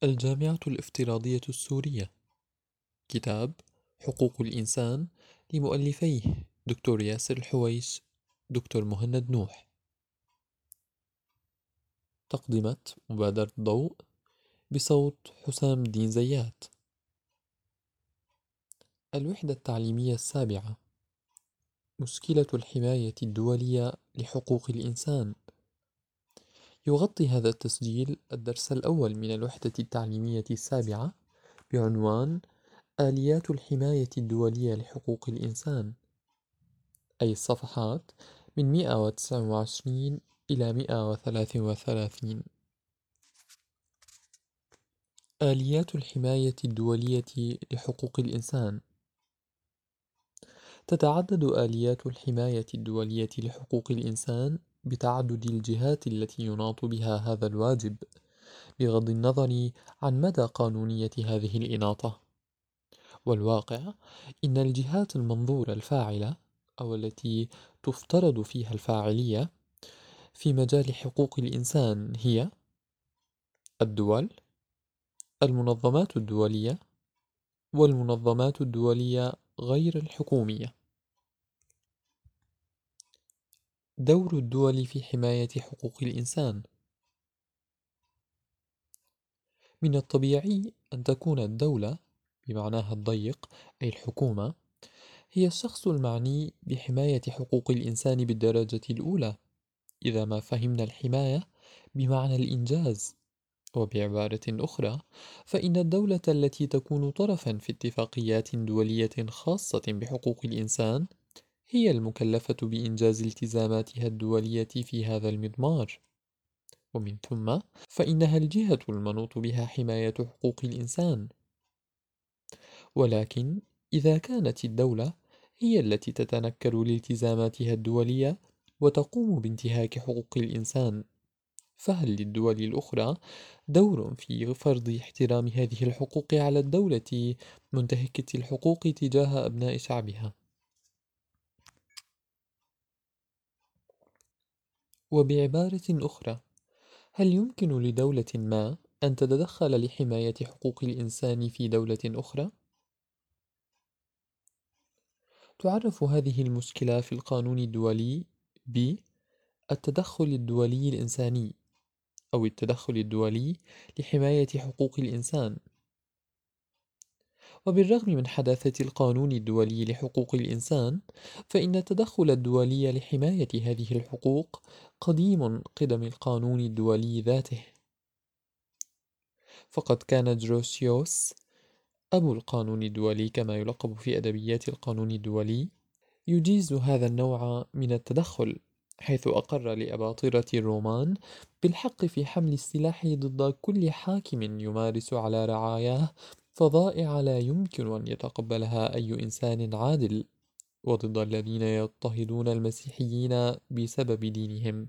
الجامعة الافتراضية السورية. كتاب حقوق الإنسان لمؤلفيه دكتور ياسر الحويش، دكتور مهند نوح. تقدمة مبادرة ضوء بصوت حسام الدين زيات. الوحدة التعليمية السابعة: مشكلة الحماية الدولية لحقوق الإنسان. يغطي هذا التسجيل الدرس الأول من الوحدة التعليمية السابعة بعنوان آليات الحماية الدولية لحقوق الإنسان، أي الصفحات من 129 إلى 133. آليات الحماية الدولية لحقوق الإنسان. تتعدد آليات الحماية الدولية لحقوق الإنسان بتعدد الجهات التي يناط بها هذا الواجب، بغض النظر عن مدى قانونية هذه الإناطة. والواقع إن الجهات المنظورة الفاعلة، أو التي تفترض فيها الفاعلية في مجال حقوق الإنسان، هي الدول، المنظمات الدولية، والمنظمات الدولية غير الحكومية. دور الدول في حماية حقوق الإنسان. من الطبيعي أن تكون الدولة بمعناها الضيق، أي الحكومة، هي الشخص المعني بحماية حقوق الإنسان بالدرجة الأولى، إذا ما فهمنا الحماية بمعنى الإنجاز. وبعبارة أخرى، فإن الدولة التي تكون طرفًا في اتفاقيات دولية خاصة بحقوق الإنسان هي المكلفة بإنجاز التزاماتها الدولية في هذا المضمار، ومن ثم فإنها الجهة المنوط بها حماية حقوق الإنسان. ولكن إذا كانت الدولة هي التي تتنكر لالتزاماتها الدولية وتقوم بانتهاك حقوق الإنسان، فهل للدول الأخرى دور في فرض احترام هذه الحقوق على الدولة منتهكة الحقوق تجاه أبناء شعبها؟ وبعبارة أخرى، هل يمكن لدولة ما أن تتدخل لحماية حقوق الإنسان في دولة أخرى؟ تعرف هذه المشكلة في القانون الدولي بالتدخل الدولي الإنساني، أو التدخل الدولي لحماية حقوق الإنسان. وبالرغم من حداثة القانون الدولي لحقوق الإنسان، فإن التدخل الدولي لحماية هذه الحقوق قديم قدم القانون الدولي ذاته. فقد كان جروسيوس أبو القانون الدولي، كما يلقب في أدبيات القانون الدولي، يجيز هذا النوع من التدخل، حيث أقر لأباطرة الرومان بالحق في حمل السلاح ضد كل حاكم يمارس على رعاياه فظائع لا يمكن أن يتقبلها أي إنسان عادل، وضد الذين يضطهدون المسيحيين بسبب دينهم.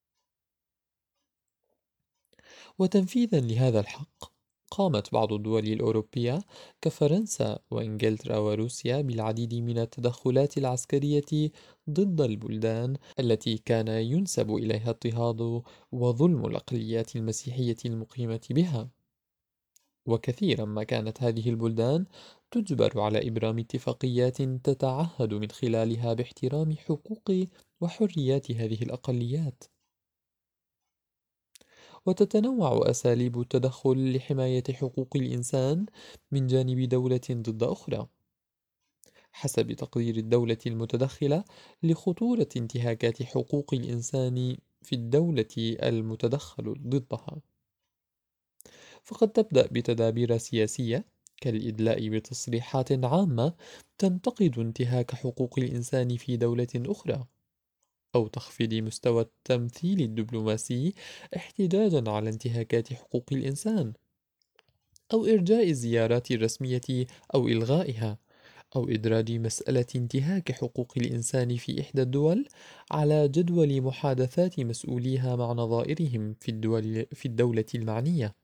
وتنفيذا لهذا الحق، قامت بعض الدول الأوروبية كفرنسا وإنجلترا وروسيا بالعديد من التدخلات العسكرية ضد البلدان التي كان ينسب إليها اضطهاد وظلم الأقليات المسيحية المقيمة بها. وكثيرا ما كانت هذه البلدان تجبر على إبرام اتفاقيات تتعهد من خلالها باحترام حقوق وحريات هذه الأقليات. وتتنوع أساليب التدخل لحماية حقوق الإنسان من جانب دولة ضد أخرى، حسب تقدير الدولة المتدخلة لخطورة انتهاكات حقوق الإنسان في الدولة المتدخل ضدها. فقد تبدأ بتدابير سياسية كالإدلاء بتصريحات عامة تنتقد انتهاك حقوق الإنسان في دولة أخرى، أو تخفيض مستوى التمثيل الدبلوماسي احتجاجا على انتهاكات حقوق الإنسان، أو إرجاء الزيارات الرسمية أو إلغائها، أو إدراج مسألة انتهاك حقوق الإنسان في إحدى الدول على جدول محادثات مسؤوليها مع نظائرهم في الدولة المعنية.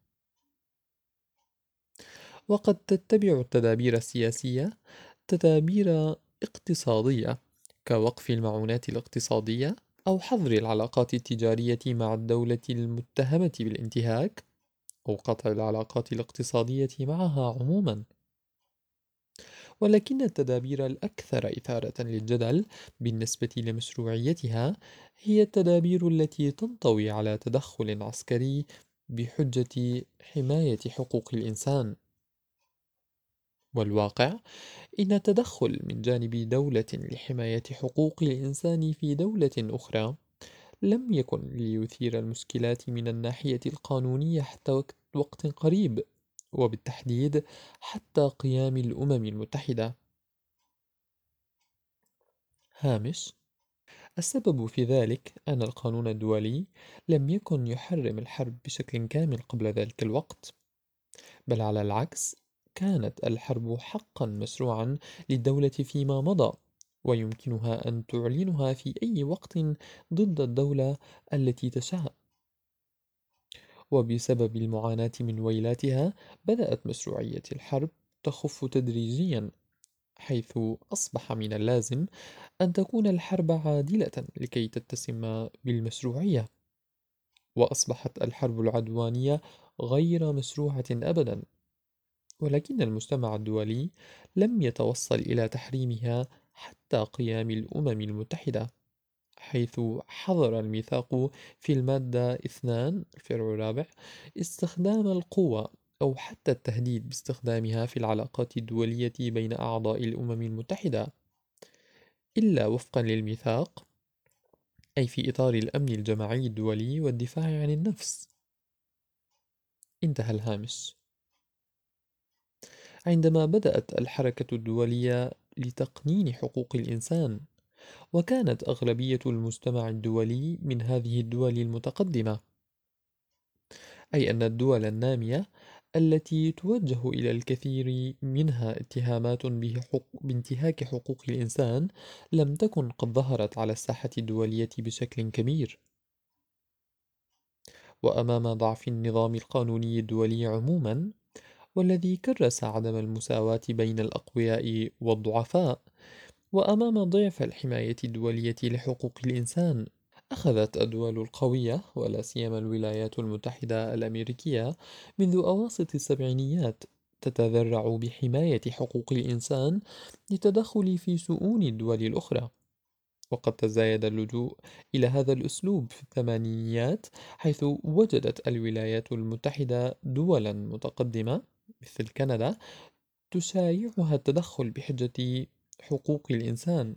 وقد تتبع التدابير السياسية تدابير اقتصادية كوقف المعونات الاقتصادية، أو حظر العلاقات التجارية مع الدولة المتهمة بالانتهاك، أو قطع العلاقات الاقتصادية معها عموما. ولكن التدابير الأكثر إثارة للجدل بالنسبة لمشروعيتها هي التدابير التي تنطوي على تدخل عسكري بحجة حماية حقوق الإنسان. والواقع إن التدخل من جانب دولة لحماية حقوق الإنسان في دولة أخرى لم يكن ليثير المشكلات من الناحية القانونية حتى وقت قريب، وبالتحديد حتى قيام الأمم المتحدة. هامش: السبب في ذلك أن القانون الدولي لم يكن يحرم الحرب بشكل كامل قبل ذلك الوقت، بل على العكس، كانت الحرب حقا مشروعا للدولة فيما مضى، ويمكنها أن تعلنها في أي وقت ضد الدولة التي تشاء. وبسبب المعاناة من ويلاتها بدأت مشروعية الحرب تخف تدريجيا، حيث أصبح من اللازم أن تكون الحرب عادلة لكي تتسم بالمشروعية. وأصبحت الحرب العدوانية غير مشروعة أبدا. ولكن المجتمع الدولي لم يتوصل إلى تحريمها حتى قيام الأمم المتحدة، حيث حظر الميثاق في المادة 2 الفرع الرابع استخدام القوة أو حتى التهديد باستخدامها في العلاقات الدولية بين أعضاء الأمم المتحدة، إلا وفقا للميثاق، أي في إطار الأمن الجماعي الدولي والدفاع عن النفس. انتهى الهامش. عندما بدأت الحركة الدولية لتقنين حقوق الإنسان، وكانت أغلبية المجتمع الدولي من هذه الدول المتقدمة، أي أن الدول النامية التي توجه إلى الكثير منها اتهامات بانتهاك حقوق الإنسان لم تكن قد ظهرت على الساحة الدولية بشكل كبير. وأمام ضعف النظام القانوني الدولي عموما، والذي كرس عدم المساواة بين الأقوياء والضعفاء، وأمام ضعف الحماية الدولية لحقوق الإنسان، أخذت الدول القوية ولا سيما الولايات المتحدة الأمريكية منذ أواسط السبعينيات تتذرع بحماية حقوق الإنسان للتدخل في شؤون الدول الأخرى. وقد تزايد اللجوء إلى هذا الأسلوب في الثمانينيات، حيث وجدت الولايات المتحدة دولا متقدمة مثل كندا تشايعها التدخل بحجة حقوق الإنسان.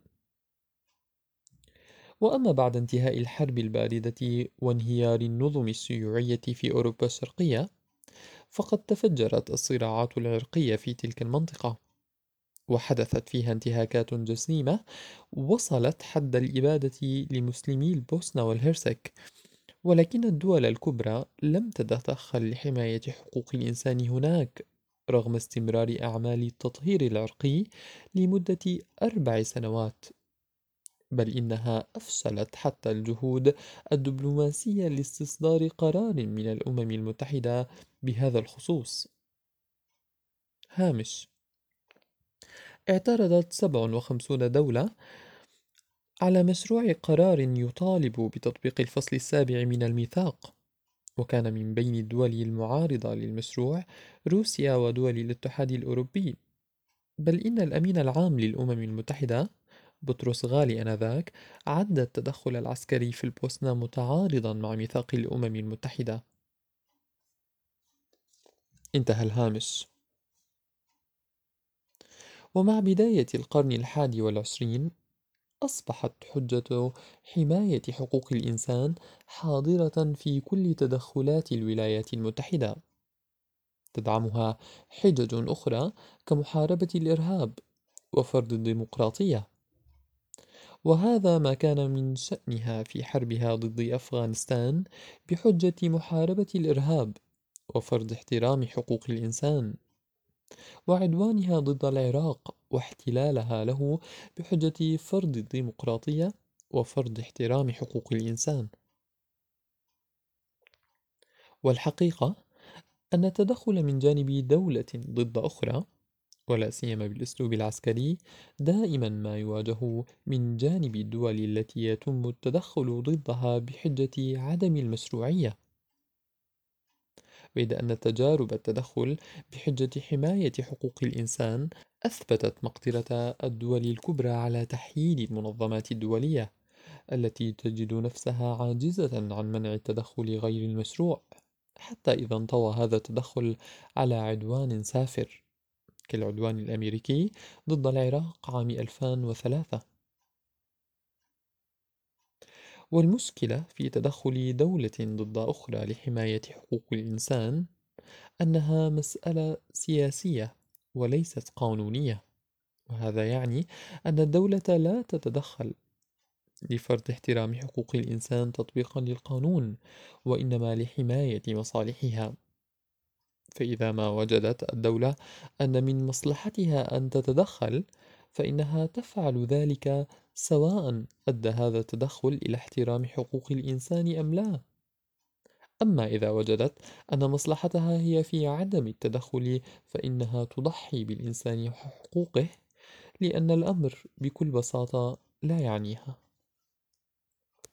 وأما بعد انتهاء الحرب الباردة وانهيار النظم الشيوعية في أوروبا الشرقية، فقد تفجرت الصراعات العرقية في تلك المنطقة، وحدثت فيها انتهاكات جسيمة وصلت حد الإبادة لمسلمي البوسنة والهرسك. ولكن الدول الكبرى لم تتدخل لحماية حقوق الإنسان هناك، رغم استمرار أعمال التطهير العرقي لمدة 4 سنوات، بل إنها أفشلت حتى الجهود الدبلوماسية لاستصدار قرار من الأمم المتحدة بهذا الخصوص. هامش: اعترضت 57 دولة على مشروع قرار يطالب بتطبيق الفصل السابع من الميثاق، وكان من بين الدول المعارضة للمشروع روسيا ودول الاتحاد الأوروبي. بل إن الأمين العام للأمم المتحدة بطرس غالي آنذاك عد التدخل العسكري في البوسنة متعارضا مع ميثاق الأمم المتحدة. انتهى الهامش. ومع بداية القرن 21 أصبحت حجة حماية حقوق الإنسان حاضرة في كل تدخلات الولايات المتحدة، تدعمها حجج أخرى كمحاربة الإرهاب وفرض الديمقراطية. وهذا ما كان من شأنها في حربها ضد أفغانستان بحجة محاربة الإرهاب وفرض احترام حقوق الإنسان، وعدوانها ضد العراق واحتلالها له بحجة فرض الديمقراطية وفرض احترام حقوق الإنسان. والحقيقة أن التدخل من جانب دولة ضد أخرى، ولا سيما بالأسلوب العسكري، دائما ما يواجه من جانب الدول التي يتم التدخل ضدها بحجة عدم المشروعية. وإذ أن تجارب التدخل بحجة حماية حقوق الإنسان أثبتت مقدرة الدول الكبرى على تحييد المنظمات الدولية التي تجد نفسها عاجزة عن منع التدخل غير المشروع، حتى إذا انطوى هذا التدخل على عدوان سافر كالعدوان الأمريكي ضد العراق عام 2003. والمشكلة في تدخل دولة ضد أخرى لحماية حقوق الإنسان أنها مسألة سياسية وليست قانونية، وهذا يعني أن الدولة لا تتدخل لفرض احترام حقوق الإنسان تطبيقا للقانون، وإنما لحماية مصالحها. فإذا ما وجدت الدولة أن من مصلحتها أن تتدخل فإنها تفعل ذلك، سواء أدى هذا التدخل إلى احترام حقوق الإنسان أم لا. أما إذا وجدت أن مصلحتها هي في عدم التدخل فإنها تضحي بالإنسان وحقوقه، لأن الأمر بكل بساطة لا يعنيها.